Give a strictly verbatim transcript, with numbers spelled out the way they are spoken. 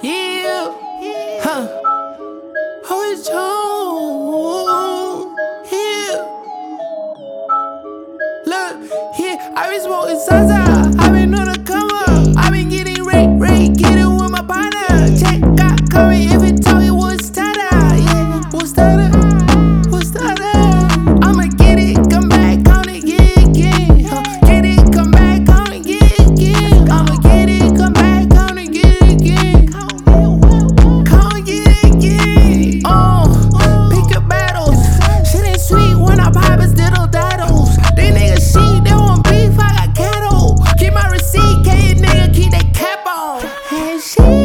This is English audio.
Yeah, huh? Oh, it's home. Yeah, look, yeah, I been smoking Zaza. I been on the come up. I been getting rate, rate, getting with my partner. Check got coming if it talking what's that? Yeah, what's that? What's that? I'ma get it, come back on it, yeah, again. Huh? Get it, come back on it, yeah, again. I'ma get it, come back on it, get it again. Come get it again. Oh, pick your battles. Shit ain't sweet when I pop his little daddles. These niggas shit, they want beef, I got cattle. Keep my receipt, K nigga, keep that cap on. And shit.